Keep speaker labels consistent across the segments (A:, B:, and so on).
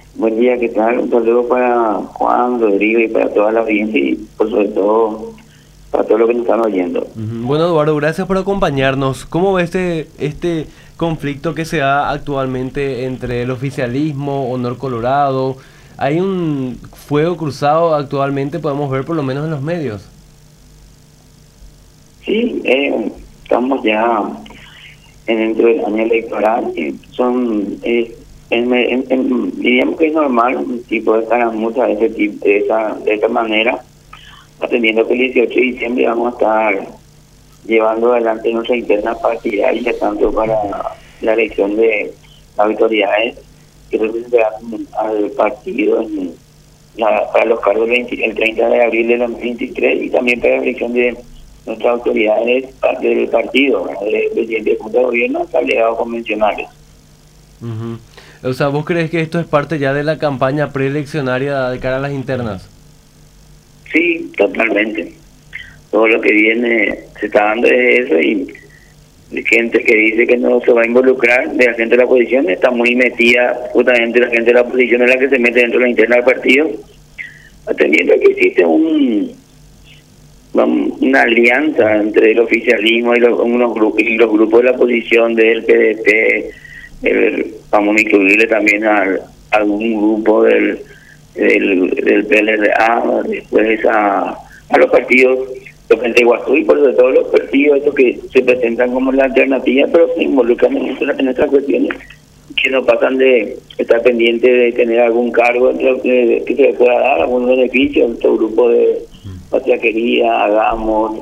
A: Buen día, ¿qué tal? Un saludo para Juan, Rodrigo y para toda la audiencia y por sobre todo para todos los que nos están oyendo.
B: Bueno, Eduardo, gracias por acompañarnos. ¿Cómo ves este conflicto que se da actualmente entre el oficialismo, Honor Colorado? Hay un fuego cruzado actualmente, podemos ver por lo menos en los medios.
A: Sí, estamos ya dentro del año electoral. Diríamos que es normal un tipo de escaramuza de ese tipo, de esta manera, atendiendo que el 18 de diciembre vamos a estar llevando adelante nuestra interna partidaria, tanto para la elección de autoridades que representarán al partido para los cargos el 30 de abril de 2023 y también para la elección de nuestras autoridades del partido, ¿verdad? De presidente de Junta de Gobierno hasta delegados convencionales.
B: Ujú. O sea, ¿vos crees que esto es parte ya de la campaña preeleccionaria de cara a las internas?
A: Sí, totalmente. Todo lo que viene se está dando es eso y de gente que dice que no se va a involucrar, de la gente de la oposición, está muy metida, justamente la gente de la oposición es la que se mete dentro de la interna del partido, atendiendo a que existe una alianza entre el oficialismo y los grupos de la oposición del PDP, vamos a incluirle también a algún grupo del PLRA, después a los partidos de Frente Iguazú y por sobre todo los partidos estos que se presentan como la alternativa, pero se involucran en estas cuestiones que no pasan de estar pendiente de tener algún cargo que se le pueda dar, algún beneficio, nuestro grupo de Patria Querida, Hagamos,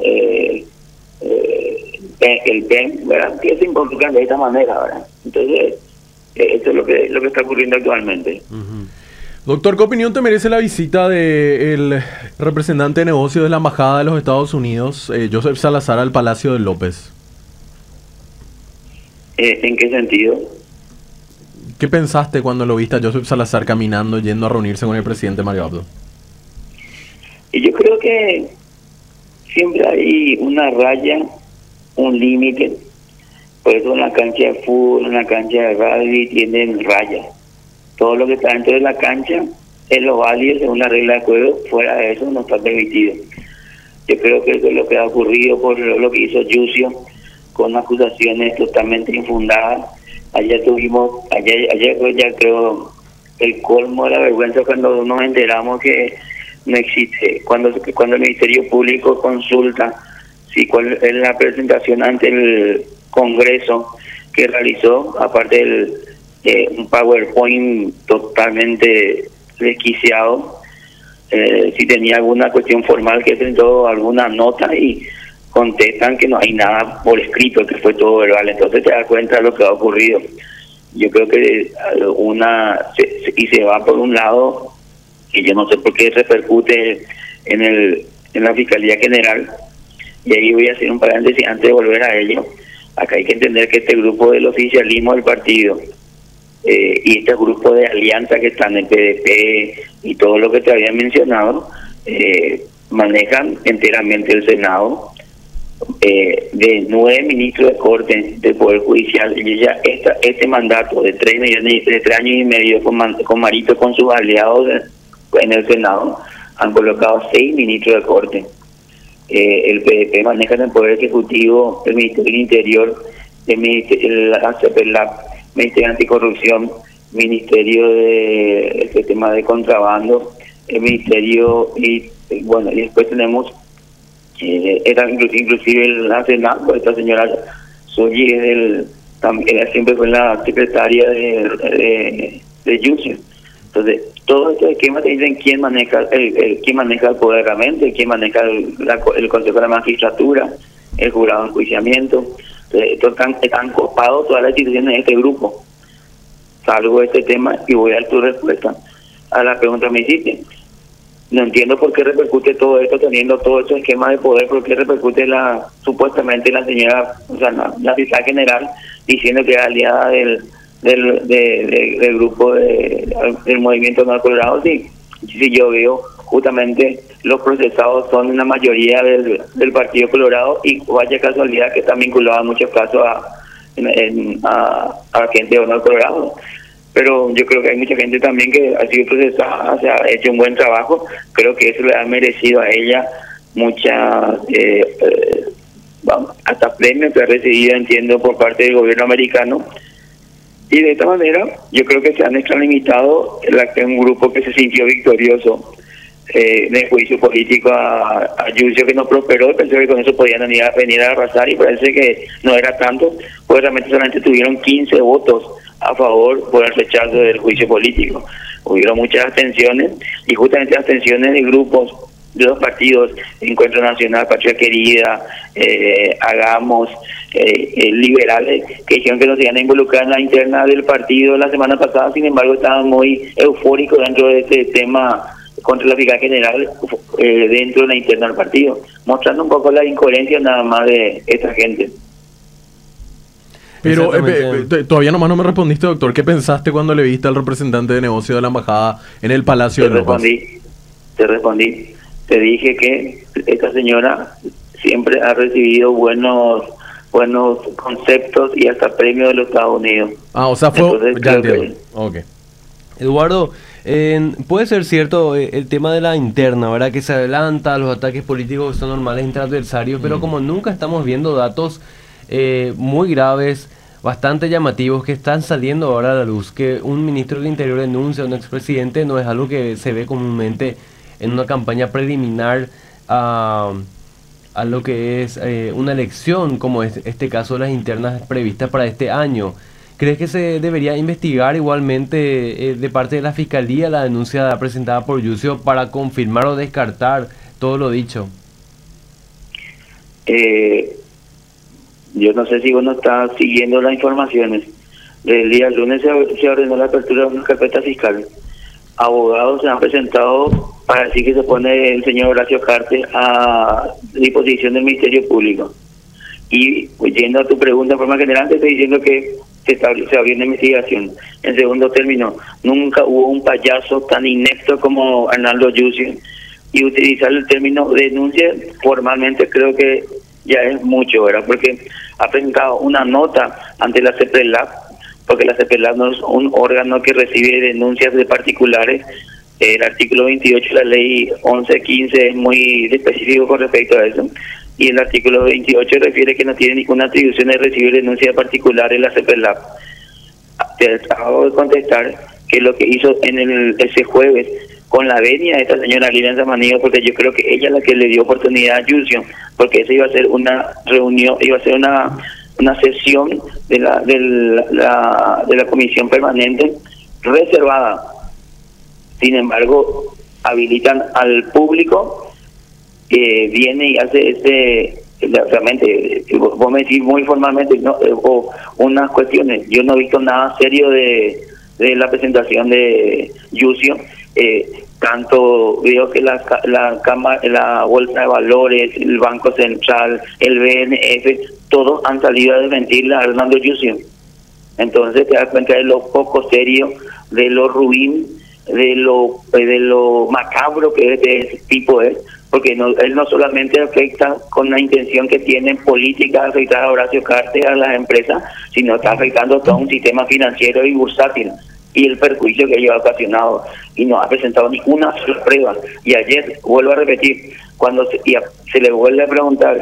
A: el PEN, ¿verdad? Que se involucran de esta manera, ¿verdad? Entonces, esto es lo que está ocurriendo actualmente.
B: Ujú.
C: Doctor, ¿qué opinión te merece la visita del representante de negocios de la Embajada de los Estados Unidos, Joseph Salazar, al Palacio de López?
A: ¿En qué sentido?
C: ¿Qué pensaste cuando lo viste a Joseph Salazar caminando, yendo a reunirse con el presidente Mario Abdo?
A: Y yo creo que siempre hay una raya, un límite. Por eso en la cancha de fútbol, en la cancha de rugby tienen rayas. Todo lo que está dentro de la cancha es lo válido según la regla de juego, fuera de eso no está permitido. Yo creo que eso es lo que ha ocurrido por lo que hizo Yucio, con acusaciones totalmente infundadas. Ayer fue ya creo el colmo de la vergüenza cuando nos enteramos que no existe, cuando el Ministerio Público consulta cuál es la presentación ante el Congreso que realizó, aparte del un PowerPoint totalmente desquiciado, si tenía alguna cuestión formal que presentó alguna nota y contestan que no hay nada por escrito, que fue todo verbal. Entonces te das cuenta de lo que ha ocurrido. Yo creo que se va por un lado, y yo no sé por qué repercute en la Fiscalía General, y ahí voy a hacer un paréntesis antes de volver a ello. Acá hay que entender que este grupo del oficialismo del partido y este grupo de alianza que están en el PDP y todo lo que te había mencionado, manejan enteramente el Senado, de 9 ministros de Corte del Poder Judicial, y ya este mandato de 3 años y medio con Marito, con sus aliados en el Senado, han colocado 6 ministros de Corte. El PDP maneja en el Poder Ejecutivo, el Ministerio del Interior, la CEPELAC, Ministerio de Anticorrupción, Ministerio de este tema de contrabando, el Ministerio, y bueno, y después tenemos era inclusive la Senado, esta señora Soyi ella siempre fue la secretaria de Yucio. Entonces, todos estos esquemas te dicen quién maneja quién maneja el poder realmente, quién maneja el Consejo de la Magistratura, el jurado de enjuiciamiento. Entonces, están copados todas las instituciones de este grupo. Salgo de este tema y voy a dar tu respuesta a la pregunta que me hiciste. No entiendo por qué repercute todo esto, teniendo todo ese esquema de poder, por qué repercute supuestamente la señora, o sea, la fiscal general, diciendo que es aliada del grupo del movimiento Nuevo Colorado. Sí, yo veo justamente los procesados son una mayoría del Partido Colorado, y vaya casualidad que están vinculados en muchos casos a gente de Nuevo Colorado. pero yo creo que hay mucha gente también que ha sido procesada, se ha hecho un buen trabajo. Creo que eso le ha merecido a ella muchas, hasta premios que ha recibido, entiendo, por parte del gobierno americano. Y de esta manera, yo creo que se han extralimitado un grupo que se sintió victorioso en el juicio político a Yucio, que no prosperó. Pensé que con eso podían venir a arrasar, y parece que no era tanto, pues realmente solamente tuvieron 15 votos a favor por el rechazo del juicio político. Hubieron muchas abstenciones, y justamente abstenciones de grupos de los partidos: Encuentro Nacional, Patria Querida, Hagamos, liberales, que dijeron que no se iban a involucrar en la interna del partido la semana pasada. Sin embargo, estaban muy eufóricos dentro de este tema contra la fiscal general dentro de la interna del partido, mostrando un poco la incoherencia nada más de esta gente.
C: Pero todavía nomás no me respondiste, doctor. ¿Qué pensaste cuando le viste al representante de negocio de la embajada en el Palacio de López?
A: Te respondí. Te dije que esta señora siempre ha recibido buenos conceptos y hasta premios de los Estados Unidos.
C: O sea, fue...
A: Entonces,
C: ya entiendo. Okay.
B: Eduardo, puede ser cierto el tema de la interna, ¿verdad? Que se adelanta, los ataques políticos son normales entre adversarios, pero como nunca estamos viendo datos muy graves, bastante llamativos, que están saliendo ahora a la luz, que un ministro del Interior denuncia a un expresidente, no es algo que se ve comúnmente en una campaña preliminar a lo que es una elección, como es este caso de las internas previstas para este año. ¿Crees que se debería investigar igualmente de parte de la Fiscalía la denuncia presentada por Yucio para confirmar o descartar todo lo dicho?
A: Yo no sé si uno está siguiendo las informaciones. El día lunes se ordenó la apertura de una carpeta fiscal. Abogados se han presentado para decir que se pone el señor Horacio Cartes a disposición del Ministerio Público. Y yendo a tu pregunta en forma general, te estoy diciendo que se abrió una investigación. En segundo término, nunca hubo un payaso tan inepto como Arnaldo Yucio, y utilizar el término denuncia formalmente creo que ya es mucho, ¿verdad? Porque ha presentado una nota ante la CEPRELAC, porque la CEPRELAC no es un órgano que recibe denuncias de particulares. El artículo 28 de la ley 1115 es muy específico con respecto a eso, y el artículo 28 refiere que no tiene ninguna atribución de recibir denuncias particulares en la CEPRELAC. Te acabo de contestar que lo que hizo ese jueves con la venia de esta señora Lilian Samaniego, porque yo creo que ella es la que le dio oportunidad a Yucio, porque eso iba a ser una reunión, iba a ser una sesión de la comisión permanente reservada. Sin embargo, habilitan al público que viene y hace realmente, vos me decís muy formalmente, ¿no? O unas cuestiones. Yo no he visto nada serio de la presentación de Yucio. Tanto veo que la Bolsa de Valores, el Banco Central, el BNF, todos han salido a desmentirle a Arnaldo Yucio. Entonces te das cuenta de lo poco serio, de lo ruin, de lo macabro que ese tipo es, porque él no solamente afecta con la intención que tiene en política de afectar a Horacio Cartes, a las empresas, sino está afectando todo un sistema financiero y bursátil, y el perjuicio que ello ha ocasionado, y no ha presentado ninguna sola prueba. Y ayer, vuelvo a repetir, cuando se le vuelve a preguntar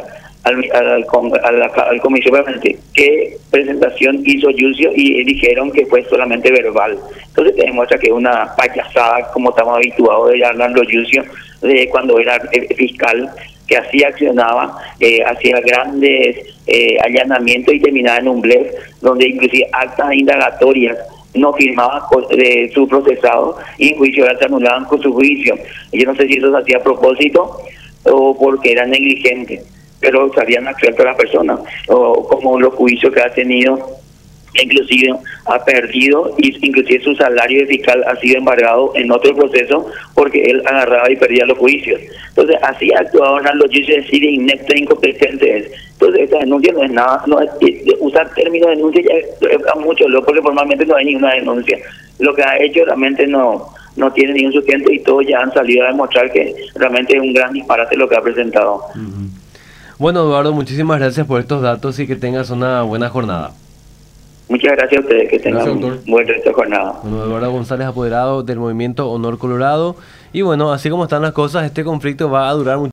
A: al comisión permanente qué presentación hizo Yucio, y dijeron que fue solamente verbal. Entonces te demuestra que es una payasada, como estamos habituados de Arnaldo Yucio, de cuando era fiscal, que así accionaba, hacía grandes allanamientos y terminaba en un blef, donde inclusive actas indagatorias no firmaba de su procesado, y en juicio se anulaban con su juicio. Yo no sé si eso se hacía a propósito o porque era negligente, pero sabían absuelto a la persona, o como los juicios que ha tenido, inclusive ha perdido, y inclusive su salario de fiscal ha sido embargado en otro proceso porque él agarraba y perdía los juicios. Entonces así ha actuado Arnaldo Yucio, decir inepto e incompetente es. Entonces esta denuncia no es nada, no es usar término de denuncia ya es mucho, porque formalmente no hay ninguna denuncia. Lo que ha hecho realmente no tiene ningún sustento, y todos ya han salido a demostrar que realmente es un gran disparate lo que ha presentado.
B: Bueno, Eduardo, muchísimas gracias por estos datos y que tengas una buena jornada.
A: Muchas gracias a ustedes, que tengan
C: Gracias, doctor.
A: un buen resto de jornada.
B: Bueno, Eduardo González, apoderado del movimiento Honor Colorado. Y bueno, así como están las cosas, este conflicto va a durar mucho.